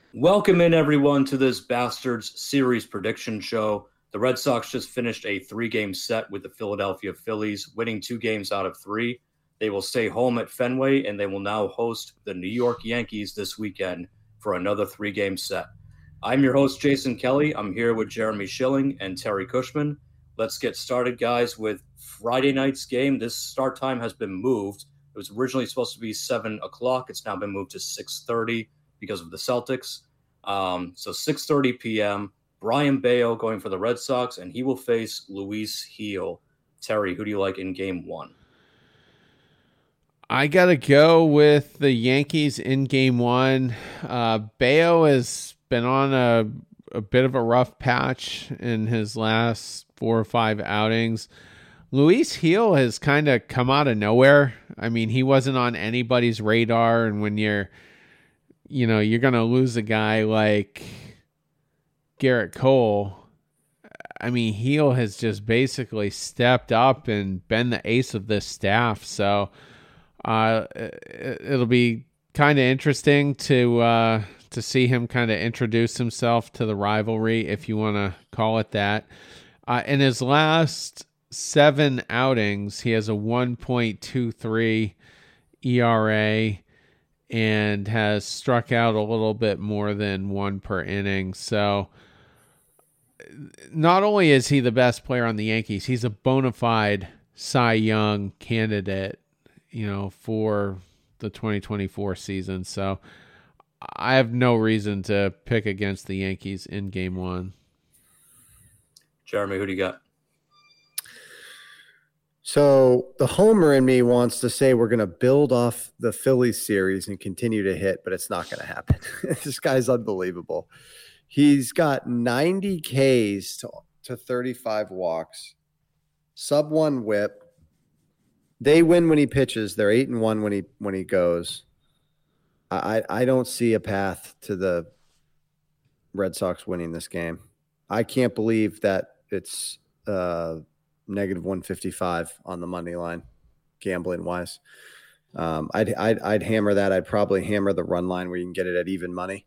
Welcome in, everyone, to this Bastards series prediction show. The Red Sox just finished a three-game set with the Philadelphia Phillies, winning 2 games out of 3. They will stay home at Fenway, and they will now host the New York Yankees this weekend for another three-game set. I'm your host, Jason Kelly. I'm here with Jeremy Schilling and Terry Cushman. Let's get started, guys, with Friday night's game. This start time has been moved. It was originally supposed to be 7 o'clock. It's now been moved to 6:30 because of the Celtics. So 6:30 p.m. Brian Bayo going for the Red Sox, and he will face Luis Gil. Terry, who do you like in Game 1? I got to go with the Yankees in Game 1. Bayo has been on a bit of a rough patch in his last 4 or 5 outings. Luis Gil has kind of come out of nowhere. I mean, he wasn't on anybody's radar, and when you're going to lose a guy like Garrett Cole, I mean, Gil has just basically stepped up and been the ace of this staff. So it'll be kind of interesting to see him kind of introduce himself to the rivalry, if you want to call it that. In his last 7 outings, he has a 1.23 ERA and has struck out a little bit more than 1 per inning. So not only is he the best player on the Yankees, he's a bona fide Cy Young candidate, for the 2024 season. So I have no reason to pick against the Yankees in Game 1. Jeremy, who do you got? So the homer in me wants to say we're going to build off the Phillies series and continue to hit, but it's not going to happen. This guy's unbelievable. He's got 90 Ks to 35 walks, sub 1 whip. They win when he pitches. They're 8-1 when he goes. I don't see a path to the Red Sox winning this game. I can't believe that it's negative 155 on the money line, gambling wise. I'd hammer that. I'd probably hammer the run line where you can get it at even money.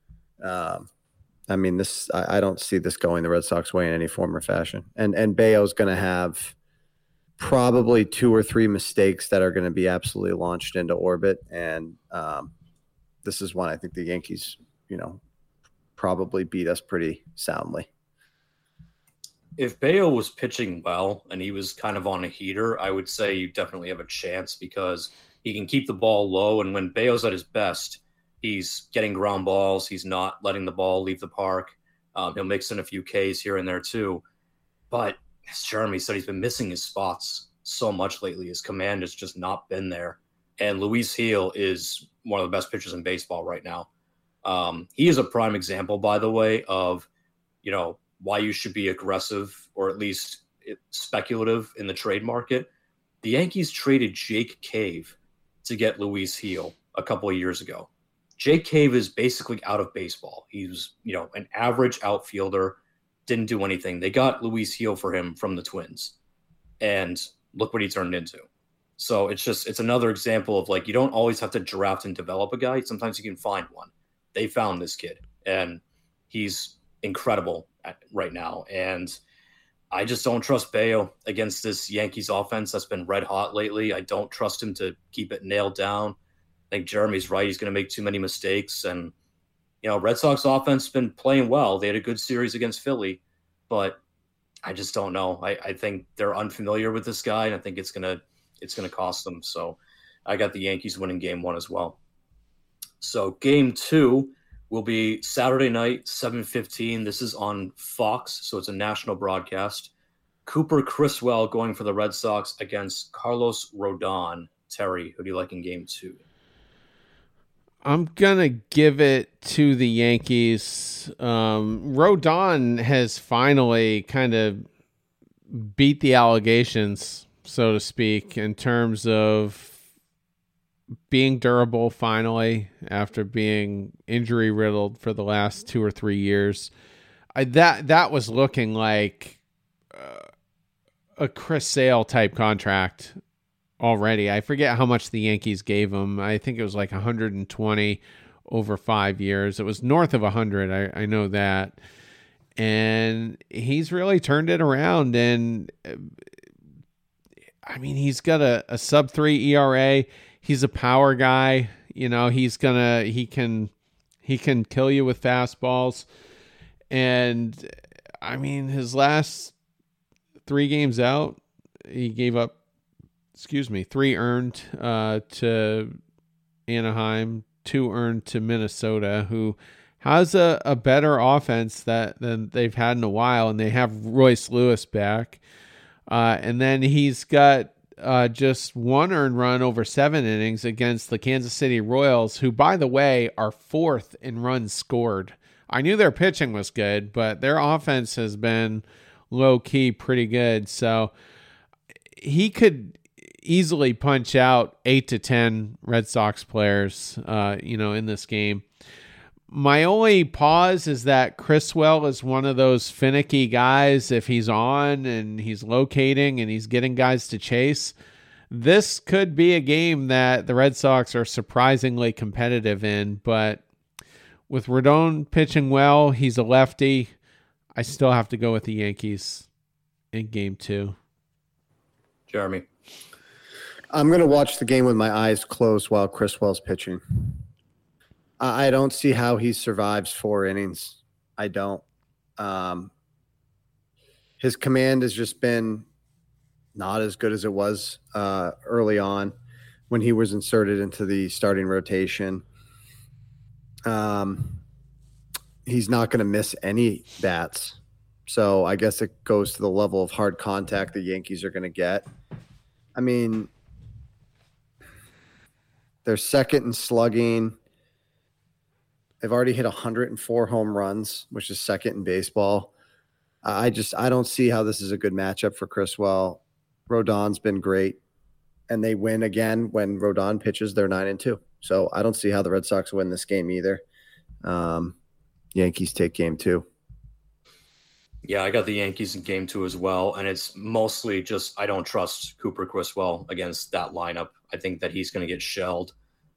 I mean, I don't see this going the Red Sox way in any form or fashion. And Bayo's going to have probably 2 or 3 mistakes that are going to be absolutely launched into orbit. And this is one I think the Yankees, probably beat us pretty soundly. If Bayo was pitching well and he was kind of on a heater, I would say you definitely have a chance because he can keep the ball low. And when Bayo's at his best, he's getting ground balls. He's not letting the ball leave the park. He'll mix in a few Ks here and there too. But as Jeremy said, he's been missing his spots so much lately. His command has just not been there. And Luis Gil is one of the best pitchers in baseball right now. He is a prime example, by the way, of, why you should be aggressive or at least speculative in the trade market. The Yankees traded Jake Cave to get Luis Gil a couple of years ago. Jake Cave is basically out of baseball. He was, an average outfielder, didn't do anything. They got Luis Gil for him from the Twins, and look what he turned into. So it's another example of you don't always have to draft and develop a guy. Sometimes you can find one. They found this kid, and he's incredible right now. And I just don't trust Bayo against this Yankees offense that's been red hot lately. I don't trust him to keep it nailed down. I think Jeremy's right. He's going to make too many mistakes. And, Red Sox offense has been playing well. They had a good series against Philly, but I just don't know. I think they're unfamiliar with this guy, and I think it's going to cost them. So I got the Yankees winning Game 1 as well. So Game 2 will be Saturday night, 7:15. This is on Fox, so it's a national broadcast. Cooper Criswell going for the Red Sox against Carlos Rodon. Terry, who do you like in Game 2? I'm going to give it to the Yankees. Rodon has finally kind of beat the allegations, so to speak, in terms of being durable finally after being injury riddled for the last 2 or 3 years. That was looking like a Chris Sale type contract already. I forget how much the Yankees gave him. I think it was like 120 over 5 years. It was north of 100. I know that. And he's really turned it around. And I mean, he's got a sub-3 ERA. He's a power guy. You know, he can kill you with fastballs. And I mean, his last 3 games out, he gave up, 3 earned to Anaheim, 2 earned to Minnesota, who has a better offense than they've had in a while, and they have Royce Lewis back. And then he's got just 1 earned run over 7 innings against the Kansas City Royals, who, by the way, are 4th in runs scored. I knew their pitching was good, but their offense has been low-key pretty good. So he could easily punch out 8 to 10 Red Sox players, in this game. My only pause is that Criswell is one of those finicky guys. If he's on and he's locating and he's getting guys to chase, this could be a game that the Red Sox are surprisingly competitive in. But with Rodon pitching well, he's a lefty. I still have to go with the Yankees in game 2. Jeremy. I'm going to watch the game with my eyes closed while Criswell's pitching. I don't see how he survives 4 innings. I don't. His command has just been not as good as it was early on when he was inserted into the starting rotation. He's not going to miss any bats. So I guess it goes to the level of hard contact the Yankees are going to get. I mean, they're second in slugging. They've already hit 104 home runs, which is second in baseball. I don't see how this is a good matchup for Criswell. Rodon's been great, and they win again when Rodon pitches. They're 9-2. So I don't see how the Red Sox win this game either. Yankees take game 2. Yeah, I got the Yankees in game 2 as well, and it's mostly just I don't trust Cooper Criswell against that lineup. I think that he's going to get shelled.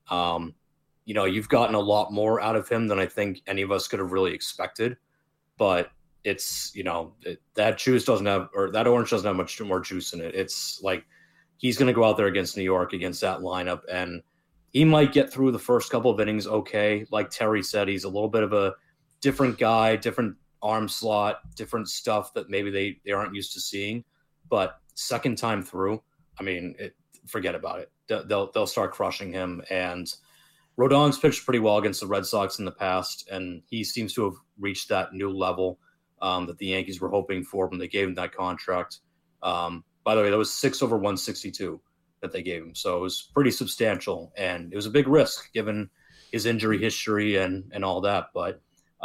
You've gotten a lot more out of him than I think any of us could have really expected, but it's, that juice doesn't have, or that orange doesn't have much more juice in it. It's like he's going to go out there against New York, against that lineup, and he might get through the first couple of innings okay. Like Terry said, he's a little bit of a different guy, different arm slot, different stuff that maybe they aren't used to seeing. But second time through, I mean, forget about it. They'll start crushing him. And Rodon's pitched pretty well against the Red Sox in the past, and he seems to have reached that new level that the Yankees were hoping for when they gave him that contract. By the way, that was 6 over 162 that they gave him. So it was pretty substantial, and it was a big risk given his injury history and all that. But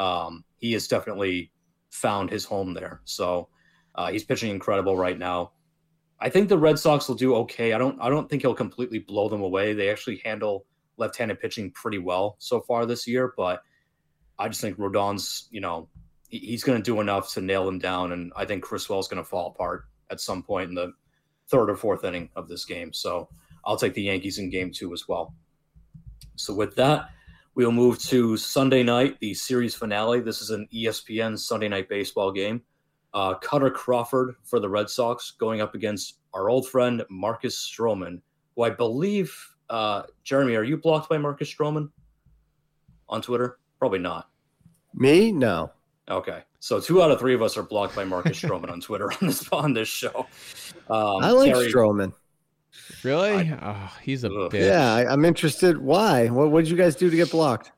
he has definitely found his home there. So he's pitching incredible right now. I think the Red Sox will do okay. I don't think he'll completely blow them away. They actually handle left-handed pitching pretty well so far this year, but I just think Rodon's, he's going to do enough to nail him down, and I think Criswell's going to fall apart at some point in the 3rd or 4th inning of this game. So I'll take the Yankees in game 2 as well. So with that, we'll move to Sunday night, the series finale. This is an ESPN Sunday Night Baseball game. Cutter Crawford for the Red Sox going up against our old friend Marcus Stroman, who I believe, Jeremy, are you blocked by Marcus Stroman on Twitter? Probably not. Me? No. Okay. So 2 out of 3 of us are blocked by Marcus Stroman on Twitter on this show. I like Stroman. Really? He's a bitch. Yeah, I'm interested. Why? What did you guys do to get blocked?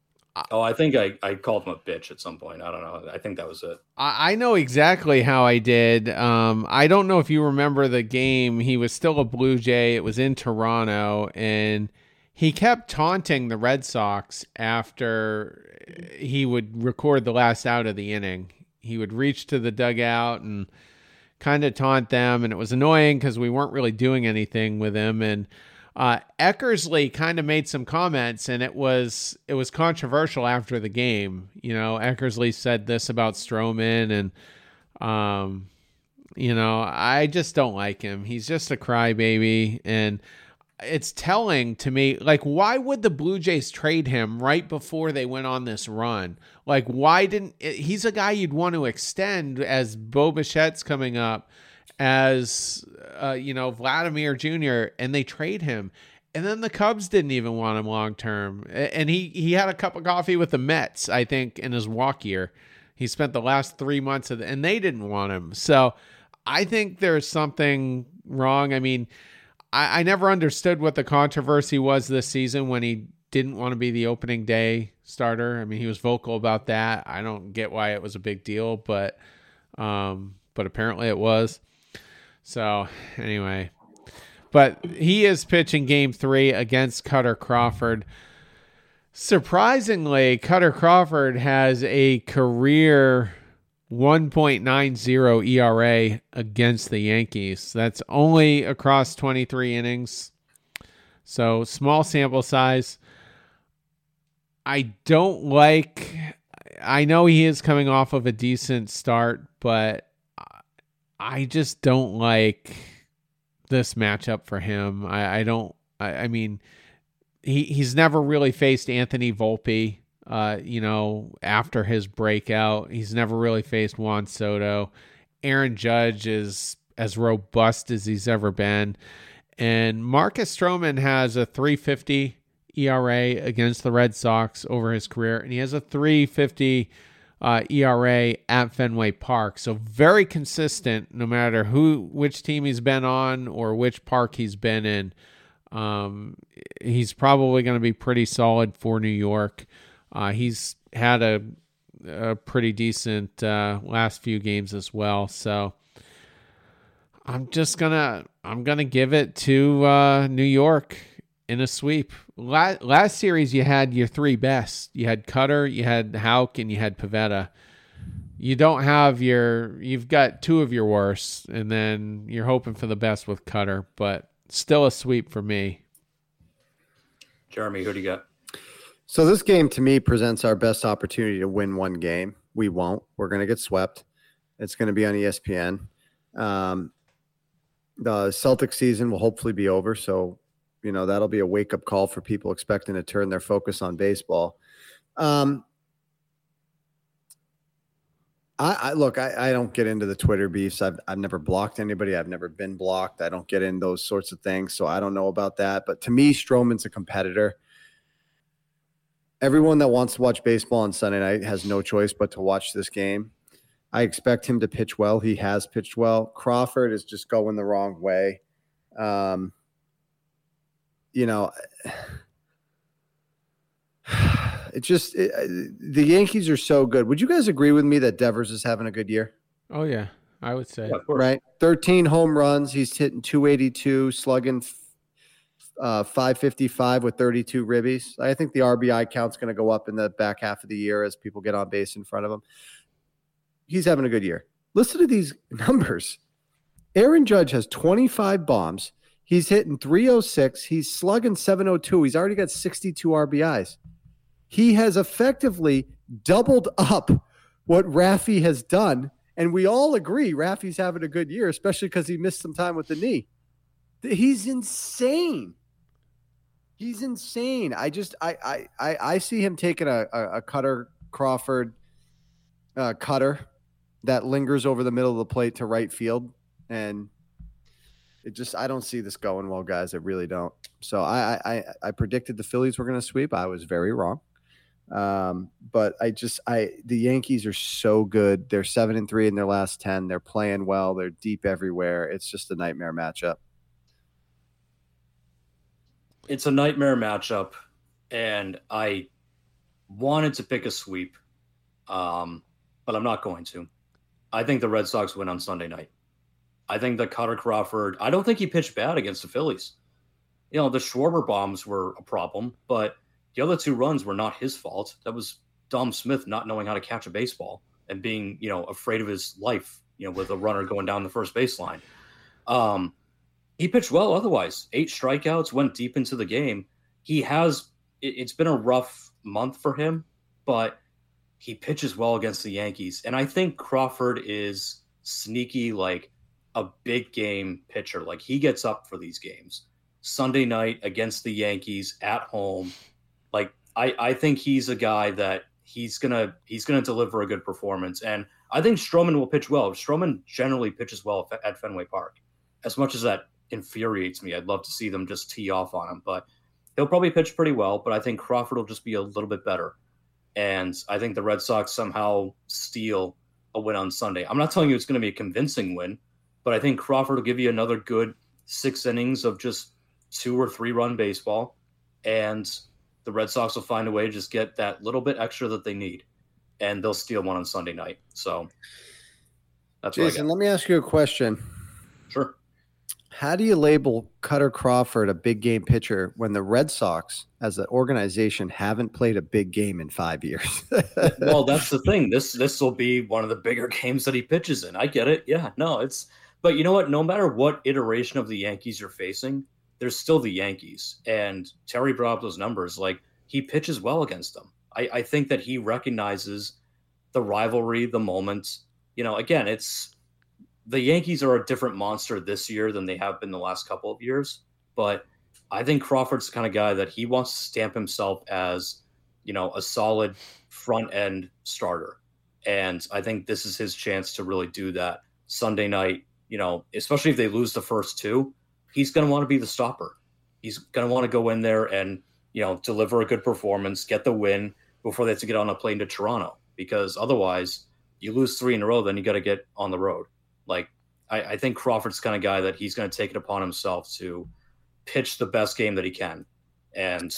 I think I called him a bitch at some point. I don't know. I think that was it. I know exactly how I did. I don't know if you remember the game. He was still a Blue Jay. It was in Toronto, and he kept taunting the Red Sox after he would record the last out of the inning. He would reach to the dugout and kind of taunt them, and it was annoying because we weren't really doing anything with him. And Eckersley kind of made some comments, and it was controversial after the game. Eckersley said this about Stroman, and I just don't like him. He's just a crybaby, and it's telling to me, like, why would the Blue Jays trade him right before they went on this run? Like, why didn't he's a guy you'd want to extend as Bo Bichette's coming up, as Vladimir Jr., and they trade him. And then the Cubs didn't even want him long term. And he had a cup of coffee with the Mets, I think, in his walk year. He spent the last 3 months and they didn't want him. So I think there's something wrong. I mean, I never understood what the controversy was this season when he didn't want to be the opening day starter. I mean, he was vocal about that. I don't get why it was a big deal, but apparently it was. So anyway, but he is pitching Game 3 against Cutter Crawford. Surprisingly, Cutter Crawford has a career 1.90 ERA against the Yankees. That's only across 23 innings. So small sample size. I know he is coming off of a decent start, but I just don't like this matchup for him. I mean, he's never really faced Anthony Volpe. After his breakout, he's never really faced Juan Soto. Aaron Judge is as robust as he's ever been. And Marcus Stroman has a 3.50 ERA against the Red Sox over his career. And he has a 3.50 ERA at Fenway Park. So very consistent no matter which team he's been on or which park he's been in. He's probably going to be pretty solid for New York. He's had a pretty decent last few games as well. So I'm gonna give it to New York in a sweep. Last series you had your three best. You had Cutter, you had Houck, and you had Pivetta. You don't have you've got two of your worst, and then you're hoping for the best with Cutter, but still a sweep for me. Jeremy, who do you got? So this game, to me, presents our best opportunity to win one game. We won't. We're going to get swept. It's going to be on ESPN. The Celtics season will hopefully be over, so that'll be a wake-up call for people expecting to turn their focus on baseball. I don't get into the Twitter beefs. I've never blocked anybody. I've never been blocked. I don't get in those sorts of things, so I don't know about that. But to me, Stroman's a competitor. Everyone that wants to watch baseball on Sunday night has no choice but to watch this game. I expect him to pitch well. He has pitched well. Crawford is just going the wrong way. The Yankees are so good. Would you guys agree with me that Devers is having a good year? Oh, yeah, I would say. Yeah, of course. Right? 13 home runs. He's hitting 282, slugging 555 with 32 ribbies. I think the RBI count's going to go up in the back half of the year as people get on base in front of him. He's having a good year. Listen to these numbers. Aaron Judge has 25 bombs. He's hitting 306. He's slugging 702. He's already got 62 RBIs. He has effectively doubled up what Rafi has done. And we all agree Rafi's having a good year, especially because he missed some time with the knee. He's insane. He's insane. I see him taking a Cutter Crawford cutter that lingers over the middle of the plate to right field. And I don't see this going well, guys. I really don't. So I predicted the Phillies were going to sweep. I was very wrong. But the Yankees are so good. They're 7-3 in their last 10. They're playing well. They're deep everywhere. It's just a nightmare matchup. It's a nightmare matchup, and I wanted to pick a sweep, but I'm not going to. I think the Red Sox win on Sunday night. I think that Cutter Crawford, I don't think he pitched bad against the Phillies. The Schwarber bombs were a problem, but the other two runs were not his fault. That was Dom Smith not knowing how to catch a baseball and being, afraid of his life, with a runner going down the first baseline. He pitched well otherwise. 8 strikeouts, went deep into the game. It's been a rough month for him, but he pitches well against the Yankees. And I think Crawford is sneaky, like a big game pitcher. Like he gets up for these games. Sunday night against the Yankees at home. Like I think he's a guy that he's gonna deliver a good performance, and I think Stroman will pitch well. Stroman generally pitches well at Fenway Park. As much as that infuriates me, I'd love to see them just tee off on him, but he'll probably pitch pretty well. But I think Crawford will just be a little bit better, and I think the Red Sox somehow steal a win on Sunday. I'm not telling you it's going to be a convincing win, but I think Crawford will give you another good 6 innings of just 2 or 3 run baseball, and the Red Sox will find a way to just get that little bit extra that they need, and they'll steal one on Sunday night. So that's Jason, let me ask you a question. Sure. How do you label Cutter Crawford a big game pitcher when the Red Sox, as an organization, haven't played a big game in 5 years? Well, that's the thing. This will be one of the bigger games that he pitches in. I get it. Yeah, no, but you know what? No matter what iteration of the Yankees you're facing, there's still the Yankees. And Terry brought up those numbers. Like, he pitches well against them. I think that he recognizes the rivalry, the moment. You know, again, the Yankees are a different monster this year than they have been the last couple of years. But I think Crawford's the kind of guy that he wants to stamp himself as, you know, a solid front end starter. And I think this is his chance to really do that Sunday night, you know, especially if they lose the first 2. He's going to want to be the stopper. He's going to want to go in there and, you know, deliver a good performance, get the win before they have to get on a plane to Toronto, because otherwise you lose 3 in a row, then you got to get on the road. Like, I think Crawford's the kind of guy that he's going to take it upon himself to pitch the best game that he can. And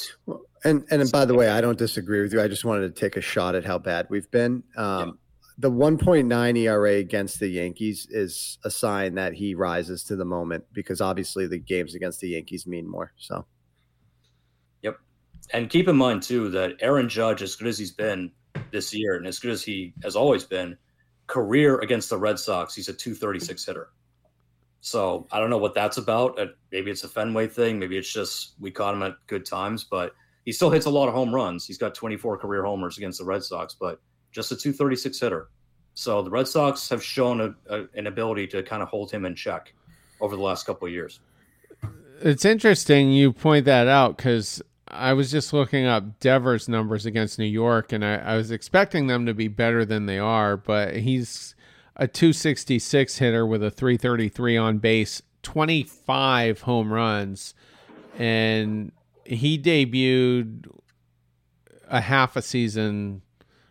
by the way, I don't disagree with you. I just wanted to take a shot at how bad we've been. The 1.9 ERA against the Yankees is a sign that he rises to the moment, because obviously the games against the Yankees mean more. So, yep. And keep in mind too that Aaron Judge, as good as he's been this year, and as good as he has always been, career against the Red Sox, he's a 236 hitter. So I don't know what that's about. Maybe it's a Fenway thing. Maybe it's just we caught him at good times, but he still hits a lot of home runs. He's got 24 career homers against the Red Sox, but just a 236 hitter. So the Red Sox have shown an ability to kind of hold him in check over the last couple of years. It's interesting you point that out, because I was just looking up Devers' numbers against New York, and I was expecting them to be better than they are, but he's a 266 hitter with a 333 on base, 25 home runs, and he debuted a half a season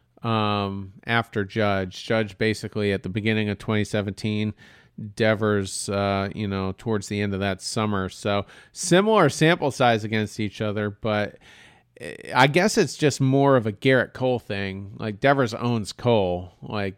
after Judge. Judge basically at the beginning of 2017, Devers, towards the end of that summer. So similar sample size against each other, but I guess it's just more of a Garrett Cole thing. Like, Devers owns Cole,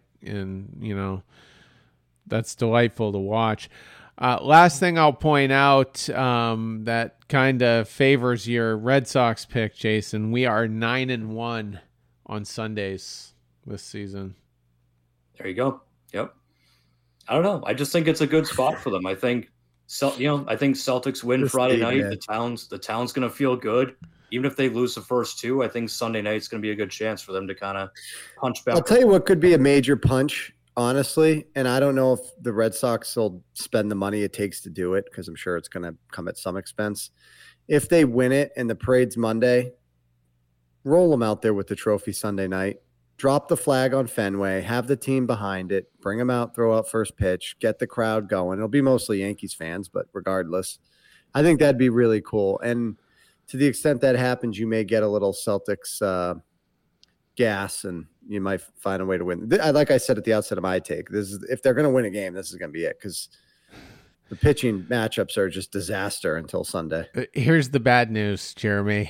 and that's delightful to watch. Last thing I'll point out that kind of favors your Red Sox pick, Jason. We are 9-1 on Sundays this season. There you go. Yep. I don't know. I just think it's a good spot for them. I think, I think Celtics win Friday night. Man. The town's going to feel good. Even if they lose the first 2, I think Sunday night's going to be a good chance for them to kind of punch back. I'll tell you what could be a major punch, honestly, and I don't know if the Red Sox will spend the money it takes to do it, because I'm sure it's going to come at some expense. If they win it and the parade's Monday, roll them out there with the trophy Sunday night. Drop the flag on Fenway, have the team behind it, bring them out, throw out first pitch, get the crowd going. It'll be mostly Yankees fans, but regardless, I think that'd be really cool. And to the extent that happens, you may get a little Celtics gas, and you might find a way to win. Like I said at the outset of my take, if they're going to win a game, this is going to be it, because the pitching matchups are just disaster until Sunday. Here's the bad news, Jeremy.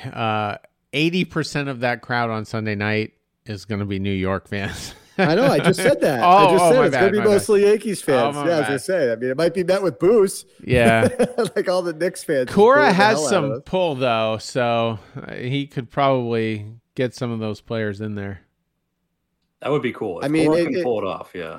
80% of that crowd on Sunday night is going to be New York fans. I know. I just said that. It's going to be mostly Yankees fans. As I say. I mean, it might be met with boos. Yeah. Like all the Knicks fans. Cora has some pull, though, so he could probably get some of those players in there. That would be cool. If Cora can pull it off, yeah.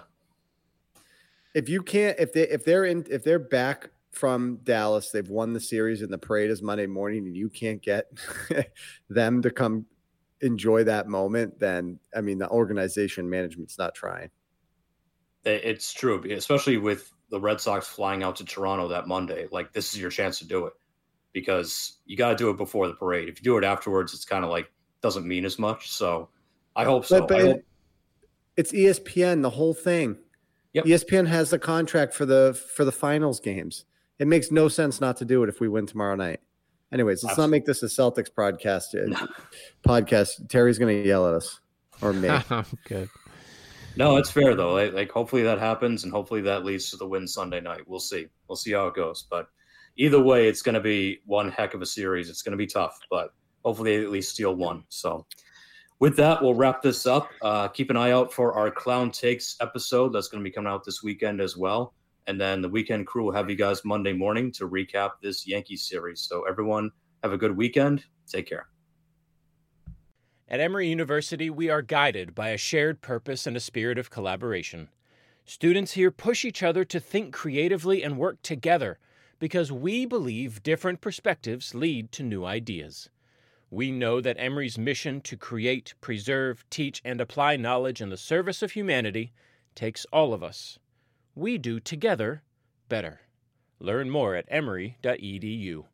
If you can't, if they're back from Dallas, they've won the series, and the parade is Monday morning, and you can't get them to come enjoy that moment, then the organization management's not trying. It's true, especially with the Red Sox flying out to Toronto that Monday. Like, this is your chance to do it. because you got to do it before the parade. If you do it afterwards, it's kind of like doesn't mean as much. So I hope so. But it's ESPN, the whole thing. Yep. ESPN has the contract for the finals games. It makes no sense not to do it if we win tomorrow night. Anyways, let's not make this a Celtics podcast. Terry's going to yell at us, or me. Good. No, it's fair though. Like hopefully that happens, and hopefully that leads to the win Sunday night. We'll see. We'll see how it goes. But either way, it's going to be one heck of a series. It's going to be tough, but hopefully they at least steal one. So with that, we'll wrap this up. Keep an eye out for our Clown Takes episode. That's going to be coming out this weekend as well. And then the Weekend Crew will have you guys Monday morning to recap this Yankees series. So everyone have a good weekend. Take care. At Emory University, we are guided by a shared purpose and a spirit of collaboration. Students here push each other to think creatively and work together because we believe different perspectives lead to new ideas. We know that Emory's mission to create, preserve, teach, and apply knowledge in the service of humanity takes all of us. We do together better. Learn more at emory.edu.